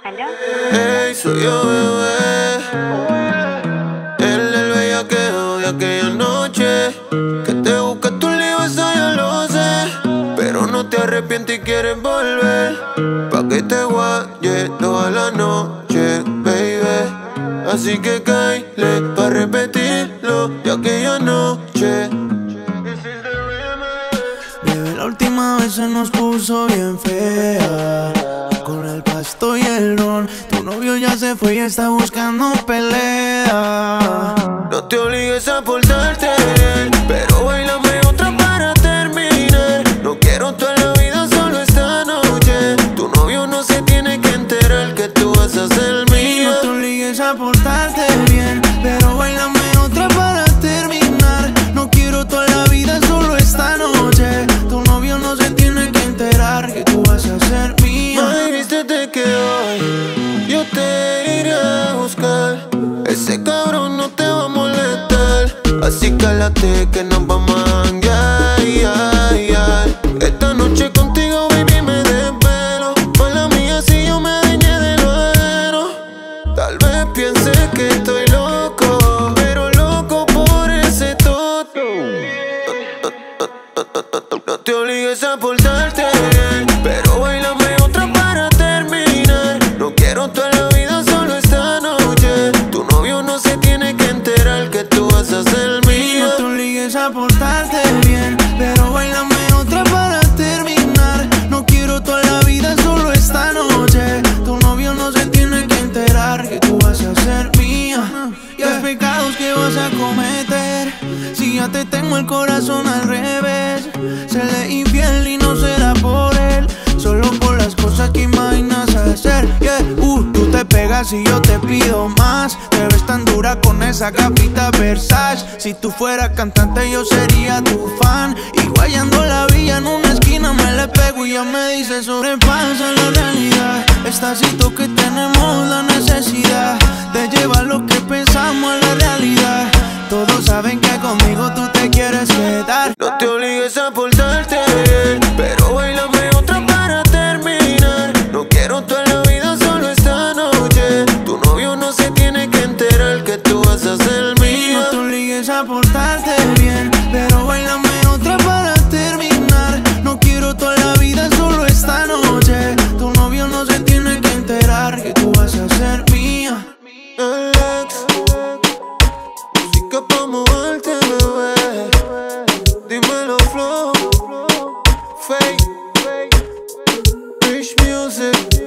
¿Aló? Hey, soy yo, bebé. El bellaqueo de aquella noche. Que te busca tu lío, eso ya lo sé. Pero no te arrepientes y quieres volver. Pa' que te guaye toda la noche, baby. Así que cáele pa' repetirlo de aquella noche. Bebé, la última vez se nos puso bien fea. Con el pasto y el ron. Tu novio ya se fue y está buscando pelea. No te obligues a portarte bien, pero bailame otra para terminar. No quiero toda la vida, solo esta noche. Tu novio no se tiene que enterar que tú vas a ser mía. No te obligues a portarte bien, pero bailame otra para terminar. No quiero toda la vida, solo esta noche. Tu novio no se tiene que enterar que tú vas a ser mía. Ay, vístete que hoy yo te iré a buscar. Ese cabrón no te va a molestar, así cálate que nos vamos a janguear. Esta noche contigo, baby, me desvelo. Mala mía si yo me dañé de lo ajeno. Tal vez piense que estoy loco, pero loco por ese toto. No te obligues a portarte bien, pero bailame otra para terminar. No quiero toda la vida, solo esta noche. Tu novio no se tiene que enterar que tú vas a ser mía. No te obligues a portarte bien, pero bailame otra para terminar. No quiero toda la vida, solo esta noche. Tu novio no se tiene que enterar que tú vas a ser mía. Y los pecados que vas a cometer, si ya te tengo el corazón al revés. Serle infiel y no será por él, solo por las cosas que imaginas hacer. Tú te pegas y yo te pido más. Te ves tan dura con esa capita Versace. Si tú fueras cantante yo sería tu fan. Y guayando la villa en una esquina me le pego y ya me dice sobrepasa la realidad. Estacito que tenemos la necesidad de llevar lo que pensamos a la realidad. Todos saben que conmigo tú te quieres quedar. No te obligues a portarte bien, pero bailame otra para terminar. No quiero toda la vida, solo esta noche. Tu novio no se tiene que enterar que tú vas a ser mía. No te obligues a portarte bien, pero bailame otra para terminar. No quiero toda la vida, solo esta noche. Tu novio no se tiene que enterar que tú vas a ser mía. Alex, música pa' moverte, bebé. Dímelo, flow. Fake, Rich Music.